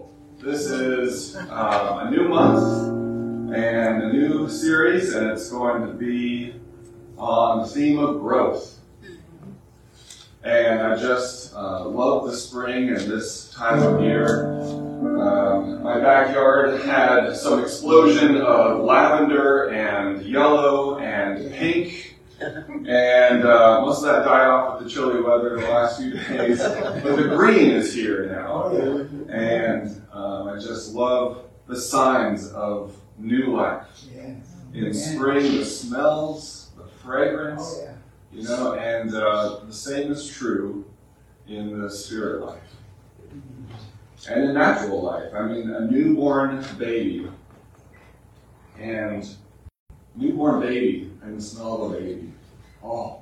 This is a new month and a new series, and it's going to be on the theme of growth. And I just love the spring and this time of year. My backyard had some explosion of lavender and yellow and pink. And most of that died off with the chilly weather the last few days. But the green is here now. And I just love the signs of new life. In spring, the smells, the fragrance, and the same is true in the spirit life. And in natural life. I mean, a newborn baby. And the smell of a baby. Oh.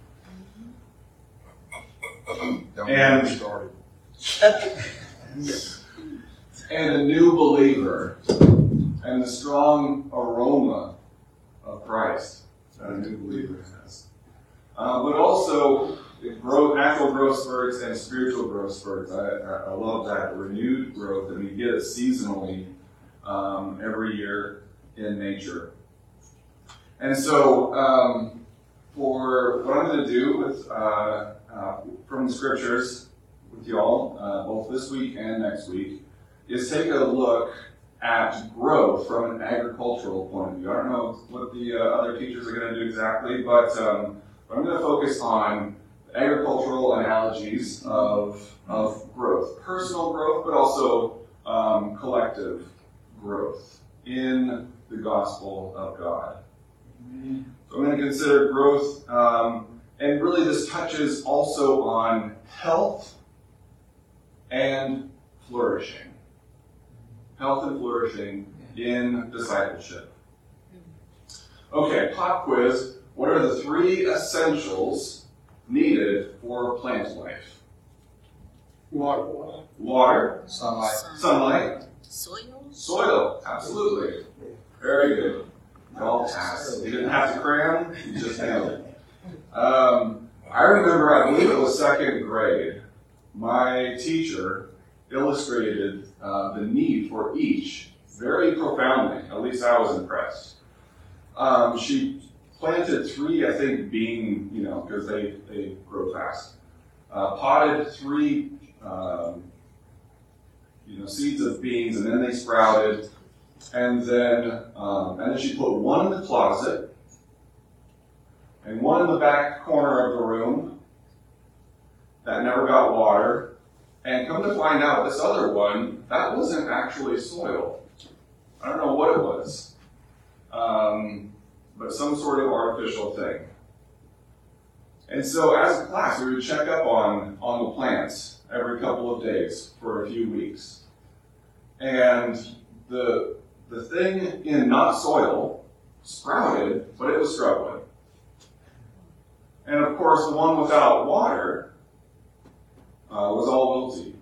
And a new believer. And the strong aroma of Christ that a new believer has. But also natural growth spurts and spiritual growth spurts. I love that renewed growth, and we get it seasonally every year in nature. And so, for what I'm going to do with from the scriptures with y'all, both this week and next week, is take a look at growth from an agricultural point of view. I don't know what the other teachers are going to do exactly, but I'm going to focus on agricultural analogies of growth, personal growth, but also collective growth in the gospel of God. So I'm going to consider growth, and really this touches also on health and flourishing. Health and flourishing in discipleship. Okay, pop quiz. What are the 3 essentials needed for plant life? Water. Sunlight. Soil. Absolutely. Very good. Y'all passed. You didn't have to cram. You just nailed it. I remember, I believe it was 2nd grade, my teacher illustrated the need for each very profoundly. At least I was impressed. She planted 3, I think, bean, because they grow fast. Potted 3, seeds of beans, and then they sprouted. And then she put 1 in the closet, and 1 in the back corner of the room that never got water. And come to find out, this other one, that wasn't actually soil. I don't know what it was. But some sort of artificial thing. And so as a class, we would check up on the plants every couple of days for a few weeks. And the thing in not soil sprouted, but it was struggling. And of course, the one without water was all wilty.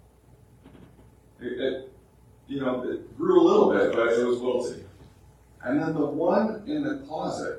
It grew a little bit, but it was wilty. And then the one in the closet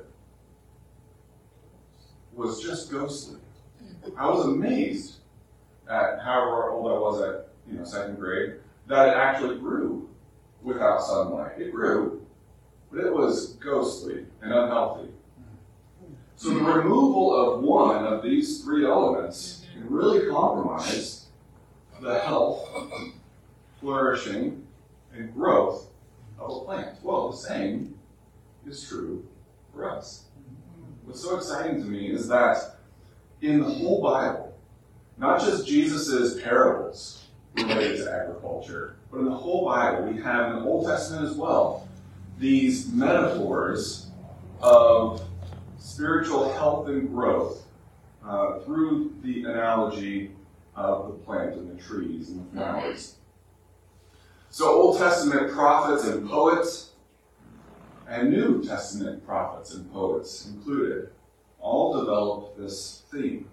was just ghostly. I was amazed at however old I was at 2nd grade, that it actually grew without sunlight. It grew, but it was ghostly and unhealthy. So the removal of one of these 3 elements can really compromise the health, flourishing, and growth of a plant. Well, the same is true for us. What's so exciting to me is that in the whole Bible, not just Jesus' parables related to agriculture, but in the whole Bible, we have in the Old Testament as well, these metaphors of spiritual health and growth through the analogy of the plant and the trees and the flowers. So Old Testament prophets and poets, and New Testament prophets and poets included, all developed this theme.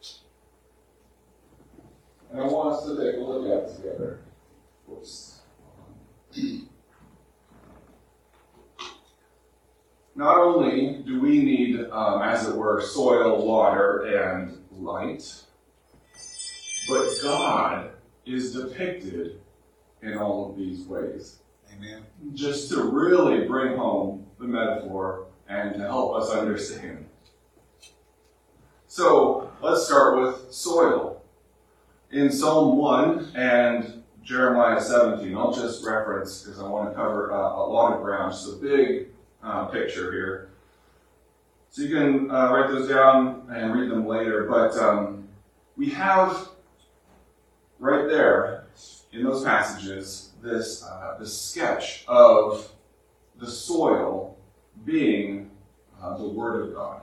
And I want us to take a look at it together. Whoops. Not only do we need, as it were, soil, water, and light, but God is depicted in all of these ways. Amen. Just to really bring home the metaphor and to help us understand. So let's start with soil. In Psalm 1 and Jeremiah 17, I'll just reference because I want to cover a lot of ground. Just a big picture here. So you can write those down and read them later. But we have right there in those passages this sketch of the soil being the Word of God.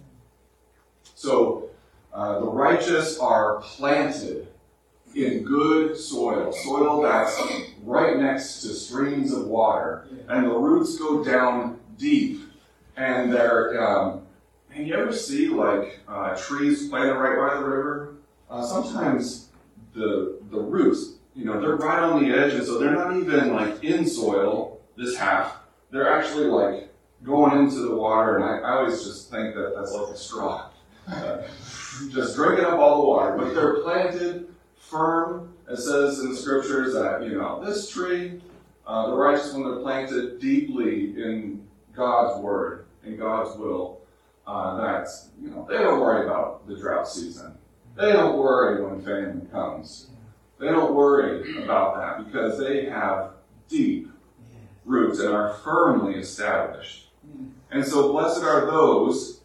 So the righteous are planted in good soil that's right next to streams of water, and the roots go down deep, and they're. And you ever see like trees planted right by the river? Sometimes the roots, they're right on the edge, and so they're not even like in soil. This half, they're actually like going into the water, and I always just think that that's like a straw. Just drinking up all the water, but they're planted firm. It says in the scriptures that, this tree, the righteous one, they're planted deeply in God's word, in God's will. They don't worry about the drought season. They don't worry when famine comes. They don't worry about that because they have deep roots and are firmly established. And so blessed are those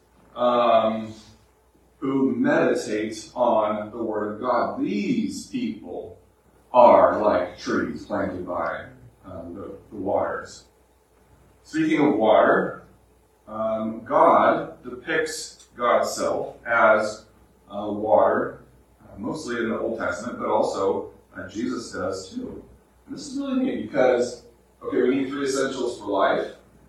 who meditate on the Word of God. These people are like trees planted by the waters. Speaking of water, God depicts God's self as water, mostly in the Old Testament, but also Jesus does too. And this is really neat because, we need 3 essentials for life,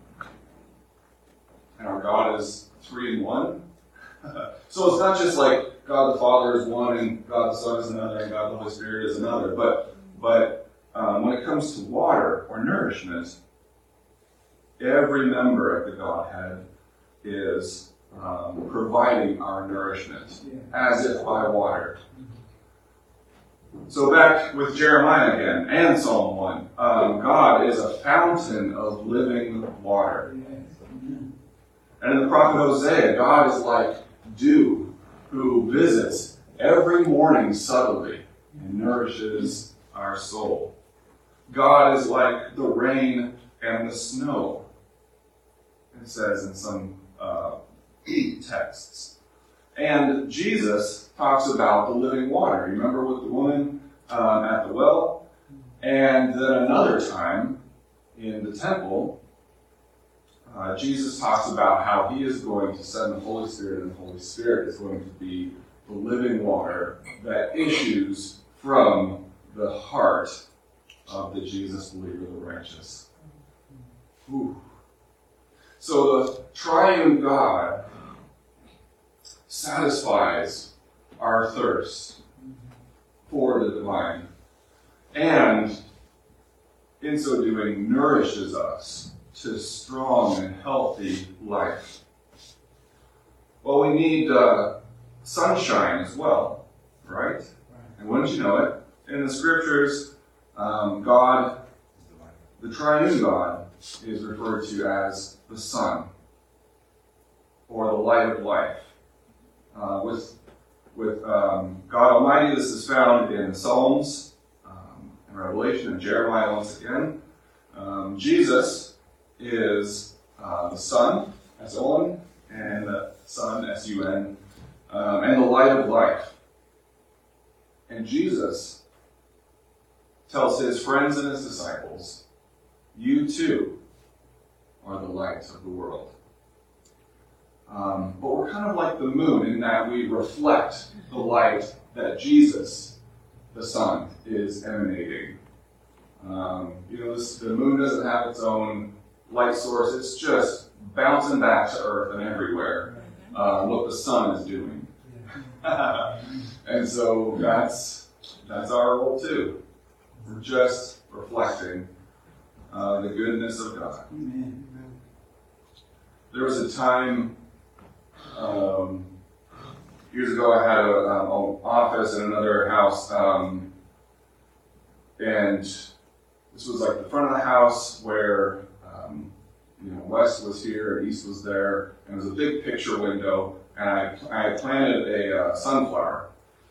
and our God is 3 in 1. So it's not just like God the Father is one and God the Son is another and God the Holy Spirit is another. But when it comes to water or nourishment, every member of the Godhead is providing our nourishment as if by water. So back with Jeremiah again and Psalm 1. God is a fountain of living water. And in the prophet Hosea, God is like dew who visits every morning subtly and nourishes our soul. God is like the rain and the snow, it says in some texts. And Jesus talks about the living water. You remember with the woman at the well? And then another time in the temple, Jesus talks about how he is going to send the Holy Spirit, and the Holy Spirit is going to be the living water that issues from the heart of the Jesus believer, the righteous. Ooh. So the triune God satisfies our thirst for the divine, and in so doing nourishes us to strong and healthy life. Well, we need sunshine as well, right? And wouldn't you know it, in the scriptures, God, the triune God, is referred to as the sun, or the light of life. With God Almighty, this is found in Psalms, and Revelation, and Jeremiah once again. Jesus is the sun, S-O-N, and the sun, S-U-N, and the light of life. And Jesus tells his friends and his disciples, you too are the light of the world. But we're kind of like the moon in that we reflect the light that Jesus, the sun, is emanating. The moon doesn't have its own light source. It's just bouncing back to Earth and everywhere what the sun is doing. And so that's our role too. We're just reflecting the goodness of God. Amen. There was a time years ago I had an office in another house, and This was like the front of the house where west was here and east was there, and it was a big picture window, and I planted a sunflower,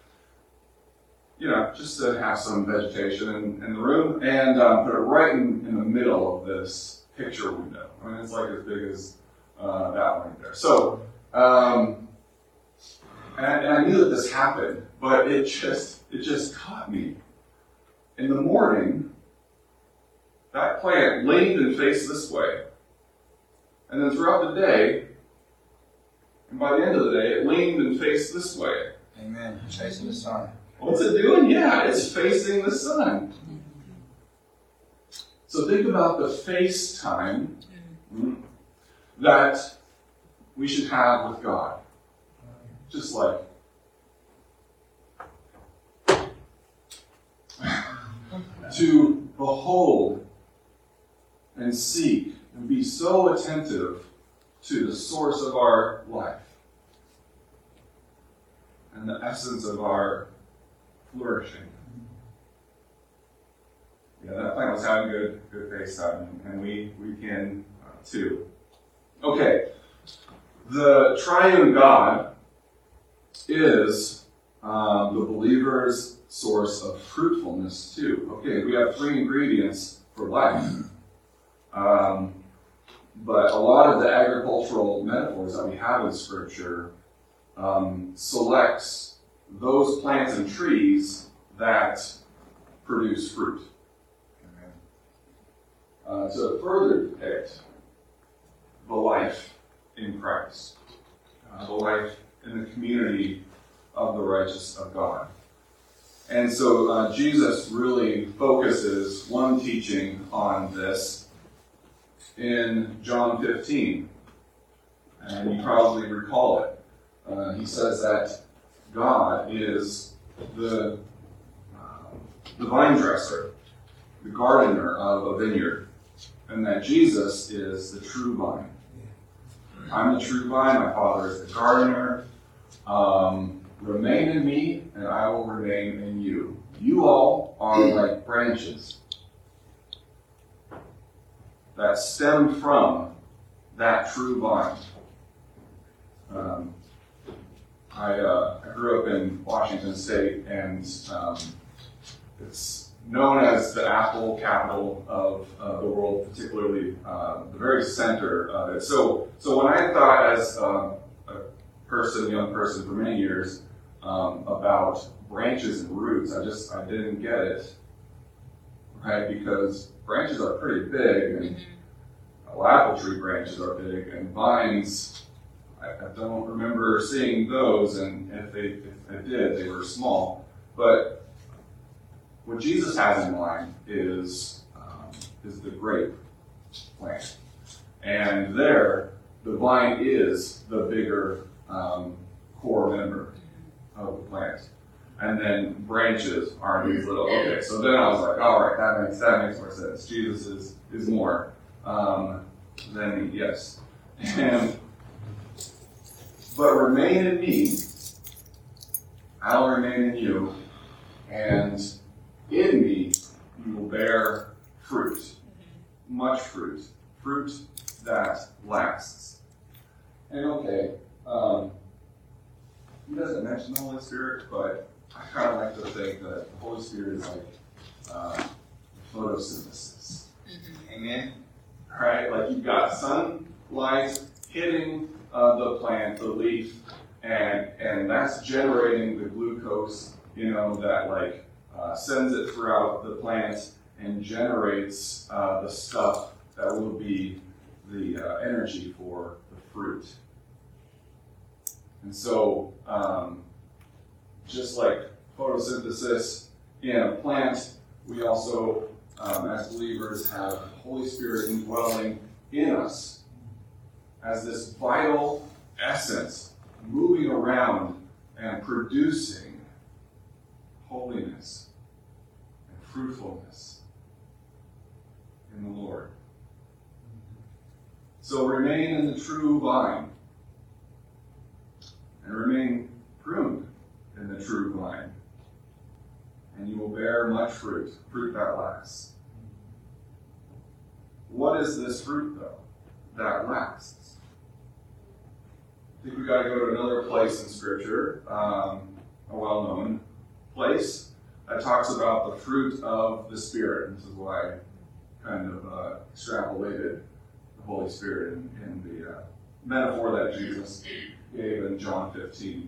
just to have some vegetation in the room, and put it right in the middle of this picture window. I mean, it's like as big as that one right there. So, and I knew that this happened, but it just caught me. In the morning, that plant leaned and faced this way. And then throughout the day, and by the end of the day, it leaned and faced this way. Amen. Facing the sun. What's it doing? Yeah, it's facing the sun. So think about the face time that we should have with God. Just like to behold and seek and be so attentive to the source of our life and the essence of our flourishing. Yeah, that plant was having good face time, and we can too. Okay, the triune God is the believer's source of fruitfulness too. Okay, we have 3 ingredients for life. But a lot of the agricultural metaphors that we have in Scripture selects those plants and trees that produce fruit. To further depict the life in Christ, the life in the community of the righteous of God. And so Jesus really focuses one teaching on this in John 15. And you probably recall it. He says that God is the vine dresser, the gardener of a vineyard, and that Jesus is the true vine. I'm the true vine, my Father is the gardener. Remain in me, and I will remain in you. You all are like branches that stem from that true vine. I grew up in Washington State, and it's known as the apple capital of the world, particularly the very center of it. So when I thought as a young person for many years, about branches and roots, I didn't get it, right? Because branches are pretty big, and apple tree branches are big, and vines, I don't remember seeing those, and if I did, they were small. But what Jesus has in mind is the grape plant, and there, the vine is the bigger core member of the plant, and then branches are these little. Okay, so then I was like, all right, that makes more sense. Jesus is more than yes, but remain in me, I'll remain in you, and in me you will bear fruit, much fruit that lasts. And okay. He doesn't mention the Holy Spirit, but I kind of like to think that the Holy Spirit is like photosynthesis. Amen? Right? Like you've got sunlight hitting the plant, the leaf, and that's generating the glucose, that sends it throughout the plant and generates the stuff that will be the energy for the fruit. And so, just like photosynthesis in a plant, we also, as believers, have the Holy Spirit indwelling in us as this vital essence moving around and producing holiness and fruitfulness in the Lord. So remain in the true vine, and remain pruned in the true vine, and you will bear much fruit that lasts. what is this fruit, though, that lasts? I think we've got to go to another place in Scripture, a well-known place, that talks about the fruit of the Spirit. This is why I kind of extrapolated the Holy Spirit in the metaphor that Jesus gave in John 15.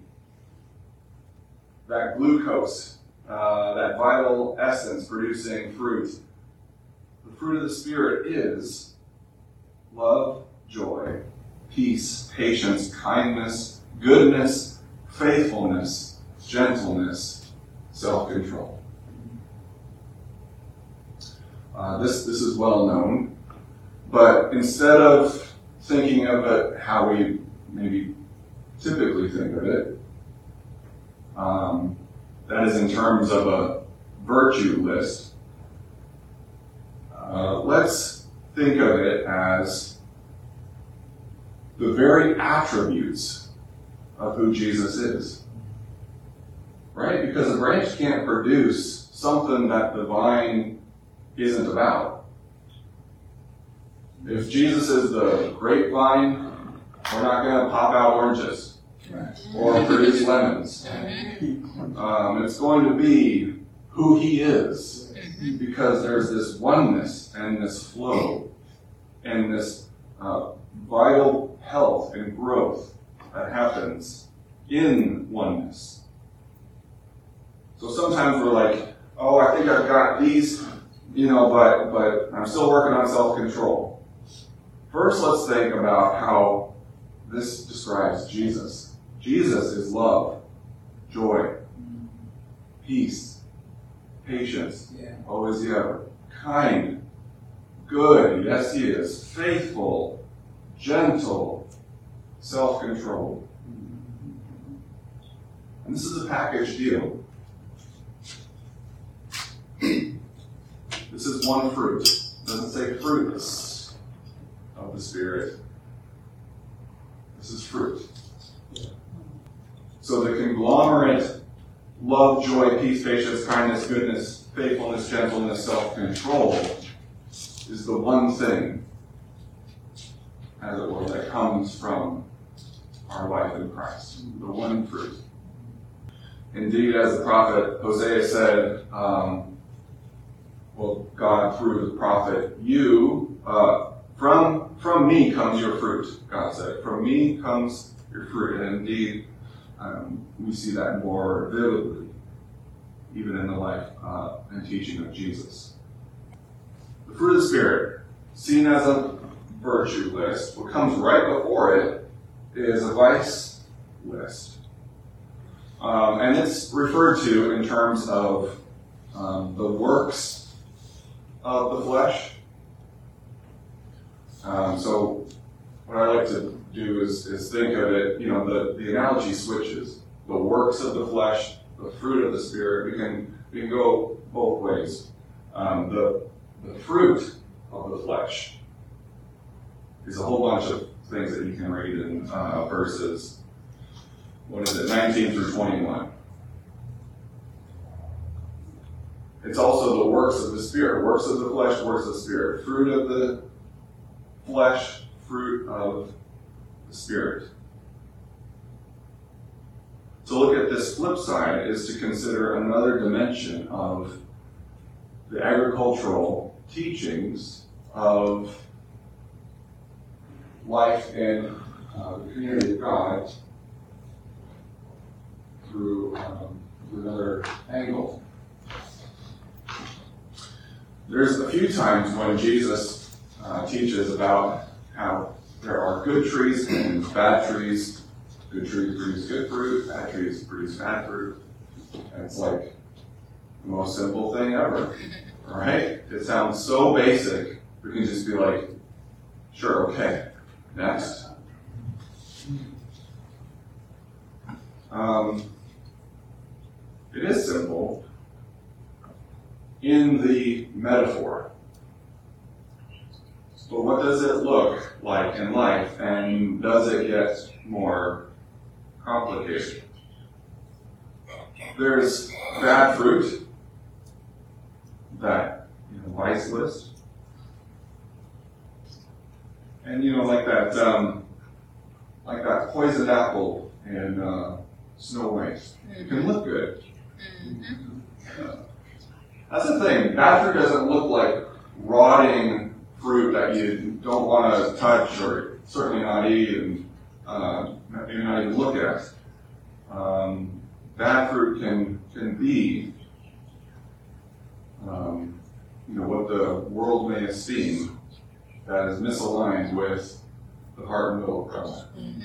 That glucose, that vital essence producing fruit, the fruit of the Spirit is love, joy, peace, patience, kindness, goodness, faithfulness, gentleness, self-control. This is well known, but instead of thinking of it how we maybe typically think of it, that is in terms of a virtue list, let's think of it as the very attributes of who Jesus is. Right? Because a branch can't produce something that the vine isn't about. If Jesus is the grapevine, we're not going to pop out oranges or produce lemons. It's going to be who he is, because there's this oneness and this flow and this vital health and growth that happens in oneness. So sometimes we're like, oh, I think I've got these, but I'm still working on self-control. First, let's think about how this describes Jesus. Jesus is love, joy, peace, patience, always the other, kind, good, yes he is, faithful, gentle, self-controlled. And this is a package deal. This is one fruit. It doesn't say fruits of the Spirit. This is fruit. So the conglomerate love, joy, peace, patience, kindness, goodness, faithfulness, gentleness, self-control is the one thing, as it were, that comes from our life in Christ. The one fruit. Indeed, as the prophet Hosea said, God through the prophet, from me comes your fruit, God said. From me comes your fruit. And indeed, we see that more vividly, even in the life and teaching of Jesus. The fruit of the Spirit, seen as a virtue list, what comes right before it is a vice list. And it's referred to in terms of the works of the flesh. So what I like to do is think of it, the analogy switches. The works of the flesh, the fruit of the Spirit, we can go both ways. The fruit of the flesh is a whole bunch of things that you can read in verses, 19 through 21. It's also the works of the Spirit, works of the flesh, works of the Spirit. Fruit of the flesh, fruit of the Spirit. To look at this flip side is to consider another dimension of the agricultural teachings of life in the community of God through another angle. There's a few times when Jesus teaches about how there are good trees and bad trees. Good trees produce good fruit, bad trees produce bad fruit. And it's like the most simple thing ever, right? It sounds so basic, we can just be like, sure, okay, next. It is simple in the metaphor. But what does it look like in life, and does it get more complicated? There's bad fruit, that vice list. And like that poisoned apple in Snow White. It can look good. That's the thing. Bad fruit doesn't look like rotting fruit that you don't want to touch or certainly not eat and maybe not even look at. Bad fruit can be what the world may esteem that is misaligned with the heart and will of God.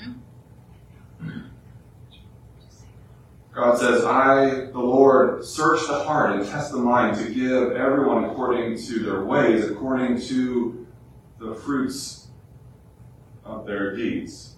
God says, I, the Lord, search the heart and test the mind to give everyone according to their ways, according to the fruits of their deeds.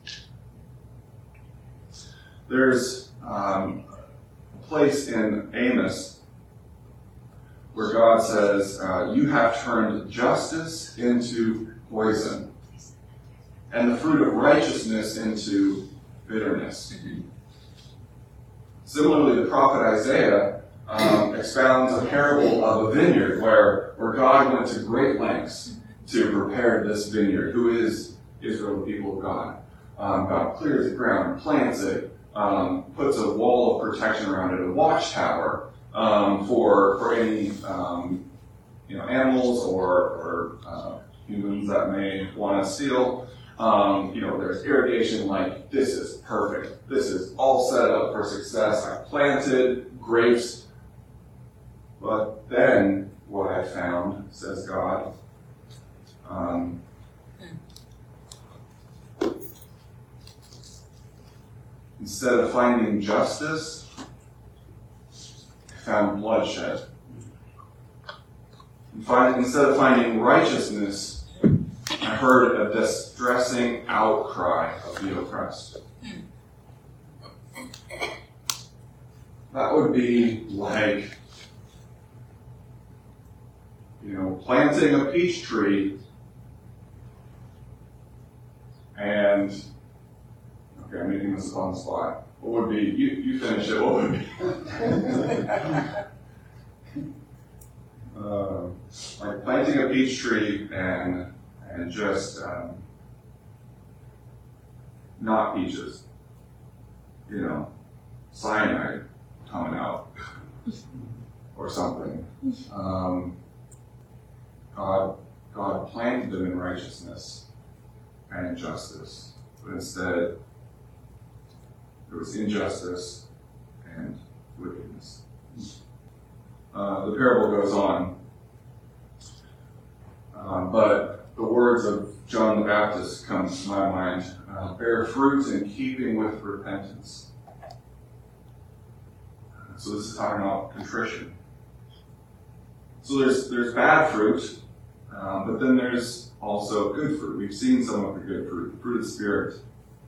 There's a place in Amos where God says, you have turned justice into poison, and the fruit of righteousness into bitterness. Similarly, the prophet Isaiah expounds a parable of a vineyard where God went to great lengths to prepare this vineyard. Who is Israel, the people of God? God clears the ground, plants it, puts a wall of protection around it, a watchtower for any animals or humans that may want to steal. There's irrigation. Like, this is perfect. This is all set up for success. I planted grapes. But then what I found, says God, instead of finding justice, I found bloodshed. Instead of finding righteousness, I heard a distressing outcry of the oppressed. That would be like, planting a peach tree and, okay, I'm making this on the spot. What would be, you finish it, what would be? Like planting a peach tree and just not peaches. Cyanide coming out or something. God planted them in righteousness and in justice, but instead there was injustice and wickedness. The parable goes on, but the words of John the Baptist come to my mind. Bear fruit in keeping with repentance. So this is talking about contrition. So there's bad fruit, but then there's also good fruit. We've seen some of the good fruit, the fruit of the Spirit.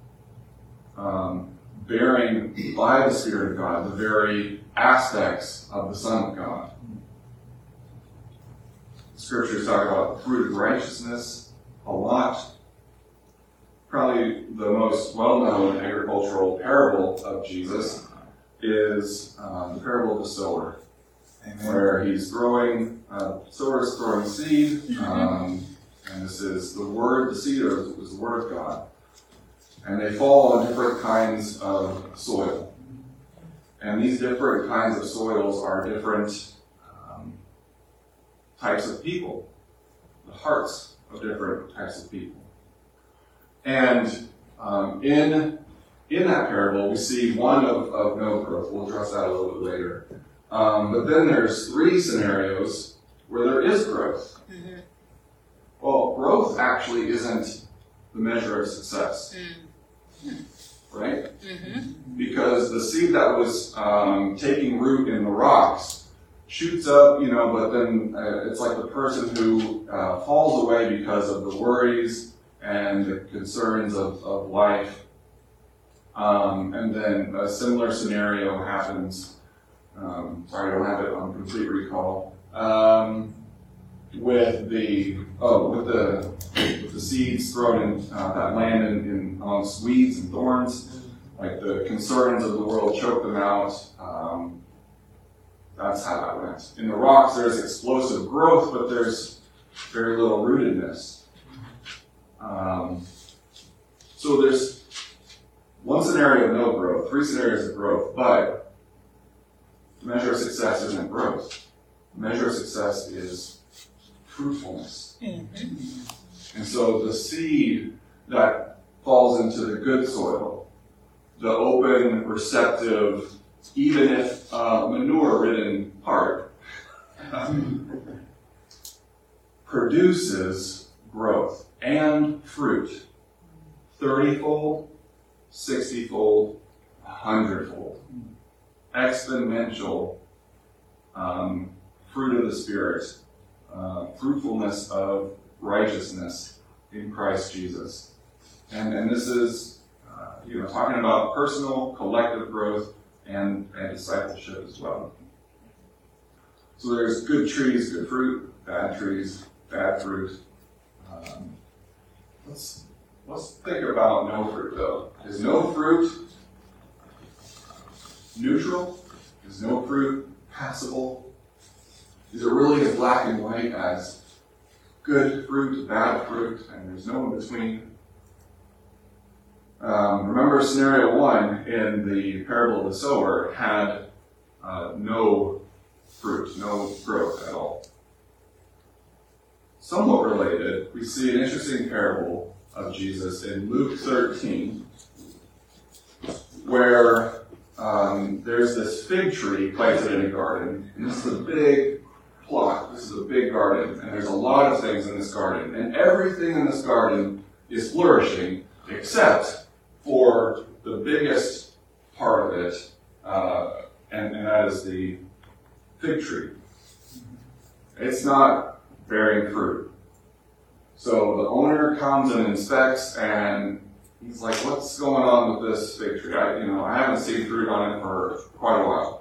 Bearing by the Spirit of God the very aspects of the Son of God. The Scriptures talk about the fruit of righteousness a lot. Probably the most well-known agricultural parable of Jesus is the parable of the sower. Amen. Where he's throwing, sower is throwing seed, and this is the word, the seed is the word of God. And they fall on different kinds of soil. And these different kinds of soils are different types of people, the hearts of different types of people. And in that parable, we see one of no growth. We'll address that a little bit later. But then there's 3 scenarios where there is growth. Mm-hmm. Well, growth actually isn't the measure of success. Right? Mm-hmm. Because the seed that was taking root in the rocks shoots up, but then it's like the person who falls away because of the worries and the concerns of life. And then a similar scenario happens, sorry, I don't have it on complete recall, with the seeds thrown in that land in amongst weeds and thorns. Like the concerns of the world choke them out. That's how that went. In the rocks, there's explosive growth, but there's very little rootedness. So there's one scenario of no growth, three scenarios of growth, but the measure of success isn't growth. The measure of success is fruitfulness. And so the seed that falls into the good soil, the open, receptive, even if manure-ridden part, produces growth and fruit, 30-fold, 60-fold, 100-fold, exponential fruit of the Spirit, fruitfulness of righteousness in Christ Jesus. And this is talking about personal, collective growth and discipleship as well. So there's good trees, good fruit, bad trees, bad fruit. Let's think about no fruit, though. Is no fruit neutral? Is no fruit passable? Is it really as black and white as good fruit, bad fruit, and there's no in between? Remember scenario 1 in the parable of the sower had no fruit, no growth at all. Somewhat related, we see an interesting parable of Jesus in Luke 13, where there's this fig tree planted in a garden, and this is a big plot, this is a big garden, and there's a lot of things in this garden, and everything in this garden is flourishing except for the biggest part of it, and that is the fig tree. It's not bearing fruit. So the owner comes and inspects, and he's like, "What's going on with this fig tree? I haven't seen fruit on it for quite a while.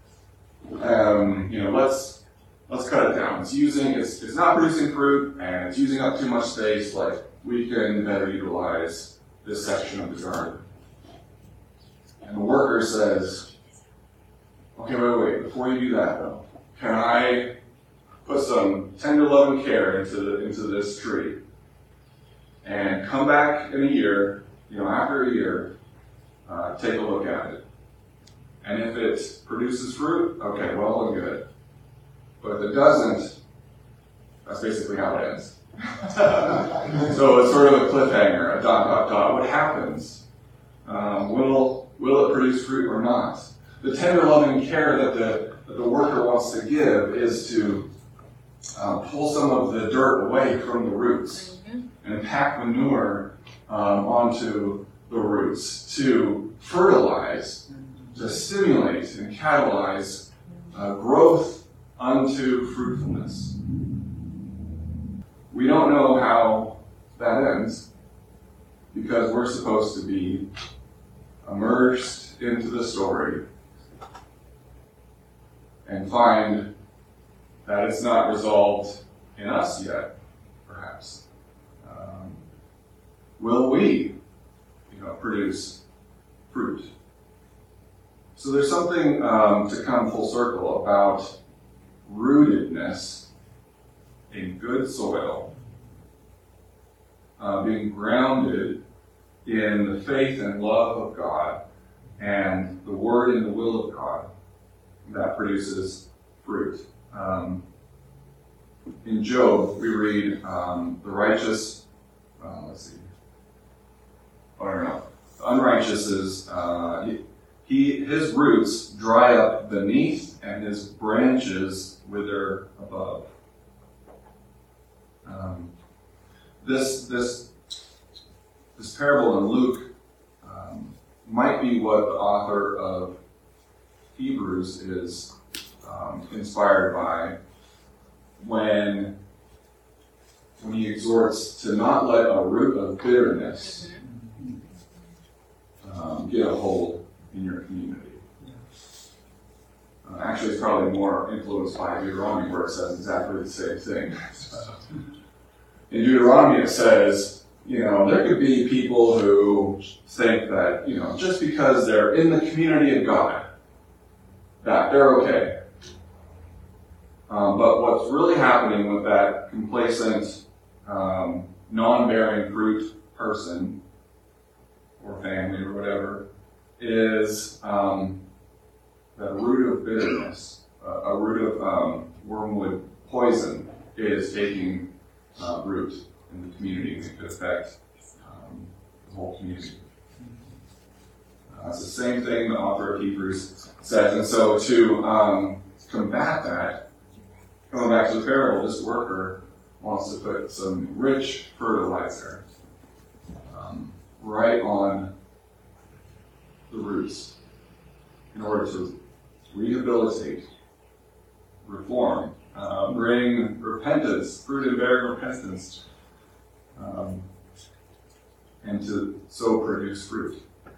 Let's cut it down. It's not producing fruit, and it's using up too much space. Like, we can better utilize this section of the garden." And the worker says, "Okay, wait. Before you do that, though, can I put some tender love and care into this tree, and come back in a year, after a year, take a look at it. And if it produces fruit, okay, well and good. But if it doesn't, that's basically how it ends." So it's sort of a cliffhanger, a ... What happens? Will it produce fruit or not? The tender loving care that the worker wants to give is to pull some of the dirt away from the roots and pack manure onto the roots to fertilize, to stimulate and catalyze growth unto fruitfulness. We don't know how that ends because we're supposed to be immersed into the story and find that it's not resolved in us yet, perhaps. Will we, produce fruit? So there's something to come full circle about rootedness in good soil, being grounded in the faith and love of God and the Word and the will of God that produces fruit. In Job, we read the righteous, the unrighteous is, his roots dry up beneath and his branches wither above. This parable in Luke might be what the author of Hebrews is inspired by when he exhorts to not let a root of bitterness get a hold in your community. Actually, it's probably more influenced by Deuteronomy, where it says exactly the same thing. In Deuteronomy, it says, there could be people who think that, just because they're in the community of God, that they're okay. But what's really happening with that complacent non-bearing fruit person or family or whatever is that root of bitterness, a root of wormwood poison is taking root in the community, and it could affect the whole community. It's the same thing the author of Hebrews says, and so to combat that, going back to the parable, this worker wants to put some rich fertilizer right on the roots in order to rehabilitate, reform, bring repentance, fruit and bearing repentance, and to so produce fruit.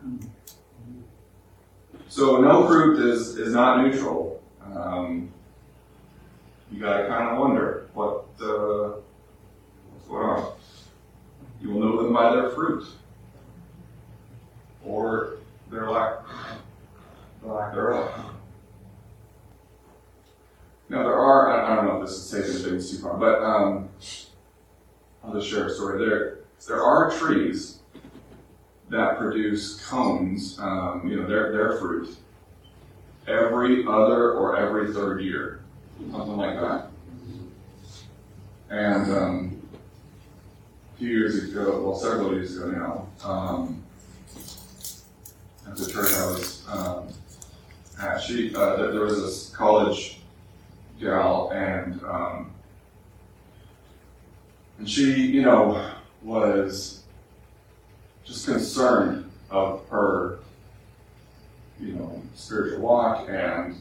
So no fruit is not neutral. You gotta kind of wonder what's going on. You will know them by their fruit, or their lack thereof. Now there are, I don't know if this is taking things too far, but I'll just share a story. There are trees that produce cones, their fruit, every other or every third year, something like that. And a few years ago, well, several years ago now, at the church I was at, there was this college gal, and she, was just concerned of her, spiritual walk and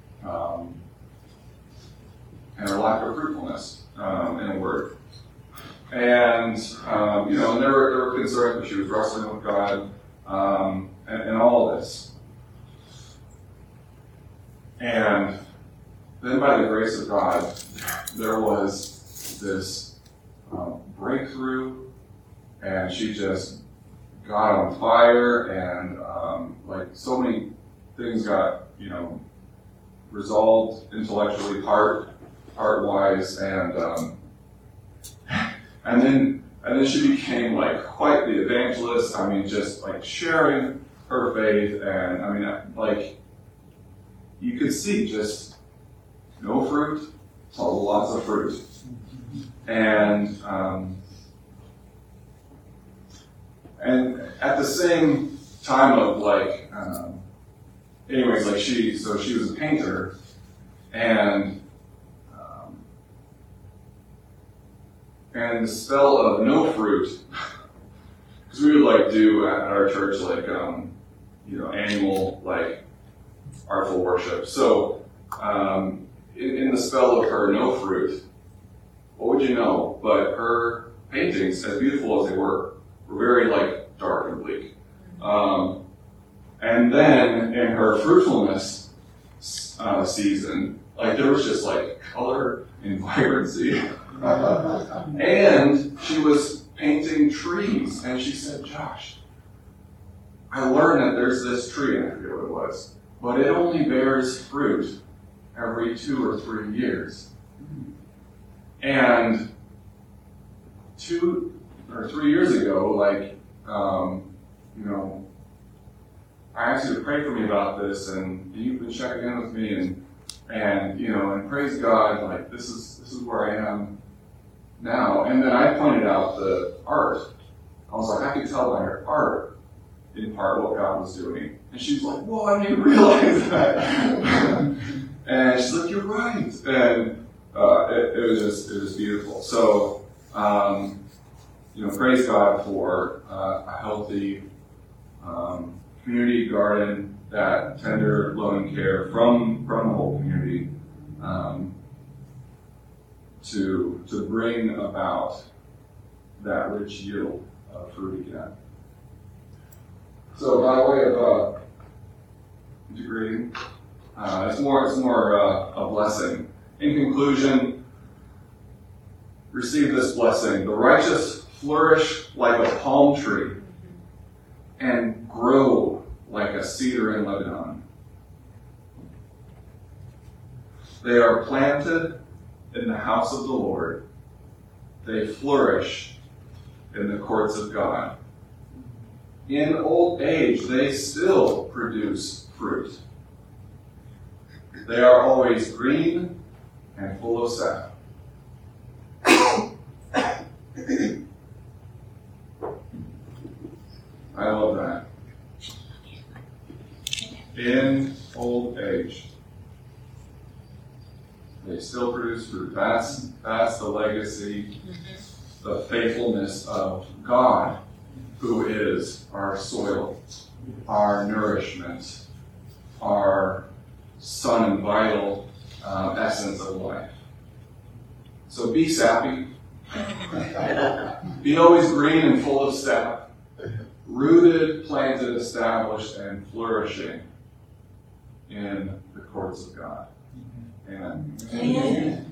her lack of fruitfulness in a word. And and there were concerns that she was wrestling with God, and all of this. And then by the grace of God, there was this breakthrough, and she just got on fire, and so many things got resolved intellectually, heart-wise, and then she became quite the evangelist. I mean, just sharing her faith, and you could see just no fruit, lots of fruit, and at the same time of she was a painter, and the spell of no fruit, because we would do at our church annual artful worship. So in the spell of her no fruit, what would you know? But her paintings, as beautiful as they were very dark and bleak. And then in her fruitfulness season, there was just color and vibrancy. And she was painting trees, and she said, "Josh, I learned that there's this tree," and I forget what it was, but it only bears fruit every 2 or 3 years. And 2 or 3 years ago, I asked you to pray for me about this, and you've been checking in with me, and praise God, this is where I am now. And then I pointed out the art. I was I could tell by her art, in part, what God was doing. And she's like, "Whoa, I didn't realize that." And she's like, "You're right." And it was beautiful. So, praise God for a healthy community garden, that tender, loving care from the whole community, to bring about that rich yield of fruit again. So by way of integrating, it's more a blessing. In conclusion, receive this blessing: the righteous flourish like a palm tree and grow like a cedar in Lebanon. They are planted in the house of the Lord. They flourish in the courts of God. In old age, they still produce fruit. They are always green and full of sap. I love that. In old age, they still produce fruit. That's the legacy, the faithfulness of God, who is our soil, our nourishment, our sun and vital essence of life. So be sappy. Be always green and full of sap, rooted, planted, established, and flourishing in the courts of God. Amen. Amen.